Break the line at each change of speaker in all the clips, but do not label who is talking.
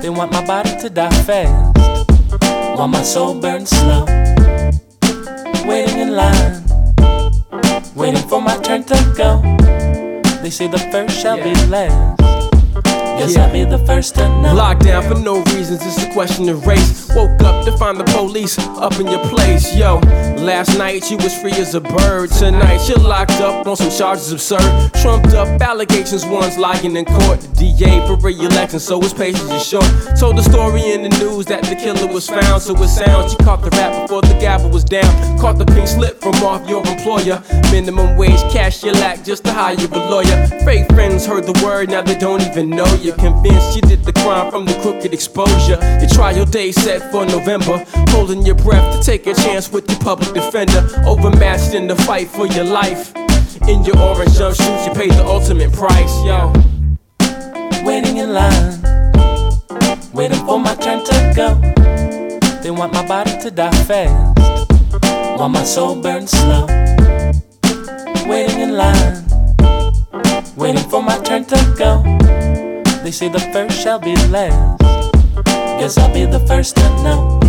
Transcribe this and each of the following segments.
They want my body to die fast, while my soul burns slow. Waiting in line, waiting for my turn to go. They say the first shall be last. Guess I'll be the first to know.
Locked down for no reasons, it's a question of race. Woke up to find the police up in your place. Yo, last night you was free as a bird. Tonight you're locked up on some charges absurd. Trumped up allegations, one's lying in court. The DA for re-election, so his patience is short. Told the story in the news that the killer was found. So it sounds, you caught the rap before the gavel was down. Caught the pink slip from off your employer. Minimum wage cash you lack just to hire a lawyer. Fake friends heard the word, now they don't even know you. Convinced you did the crime from the crooked exposure. Your trial day set for November. Holding your breath to take a chance with your public defender. Overmatched in the fight for your life. In your orange jumpsuit, you paid the ultimate price, yo.
Waiting in line, waiting for my turn to go. They want my body to die fast, while my soul burns slow. Waiting in line, waiting for my turn to go. They say the first shall be last. Guess I'll be the first to know.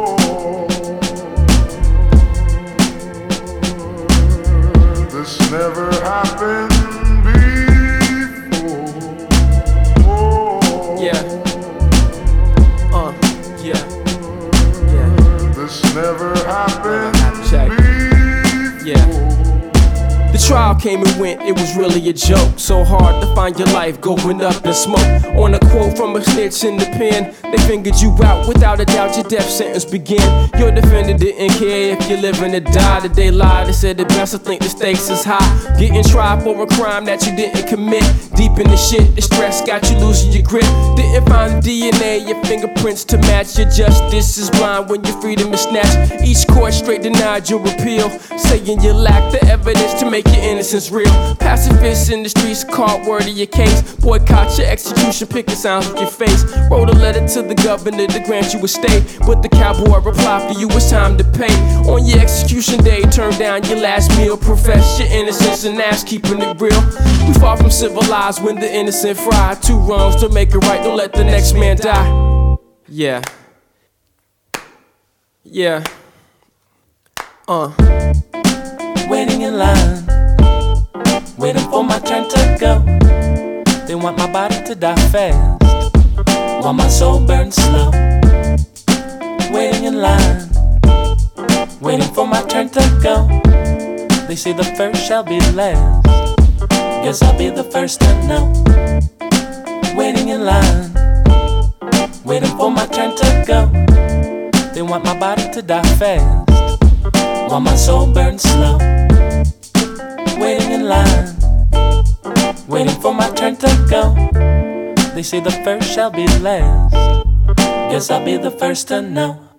This never happened before.
Yeah. Yeah.
This never happened
Check.
before.
Yeah. The trial came and went, it was really a joke. So hard to find your life going up in smoke. On a quote from a snitch in the pen, they fingered you out, without a doubt your death sentence began. Your defender didn't care if you're living or die. Did they lie? They said it best to think the stakes is high. Getting tried for a crime that you didn't commit. Deep in the shit, the stress got you losing your grip. Didn't find the DNA, your fingerprints to match. Your justice is blind when your freedom is snatched. Each court straight denied your appeal, saying you lack the evidence to make your innocence real. Pacifists in the streets caught word of your case. Boycott your execution, picking signs with your face. Wrote a letter to the governor to grant you a stay, but the cowboy replied for you, it's time to pay. On your execution day, turn down your last meal. Profess your innocence and ask, keeping it real. We far from civilized when the innocent fry. Two wrongs to make it right, don't let the next man die. Yeah. Yeah.
Waiting in line, waiting for my turn to go. They want my body to die fast, while my soul burns slow. Waiting in line, waiting for my turn to go. They say the first shall be last. Guess I'll be the first to know. Waiting in line, waiting for my turn to go. They want my body to die fast, while my soul burns slow. Waiting in line, waiting for my turn to go. They say the first shall be last. Guess I'll be the first to know.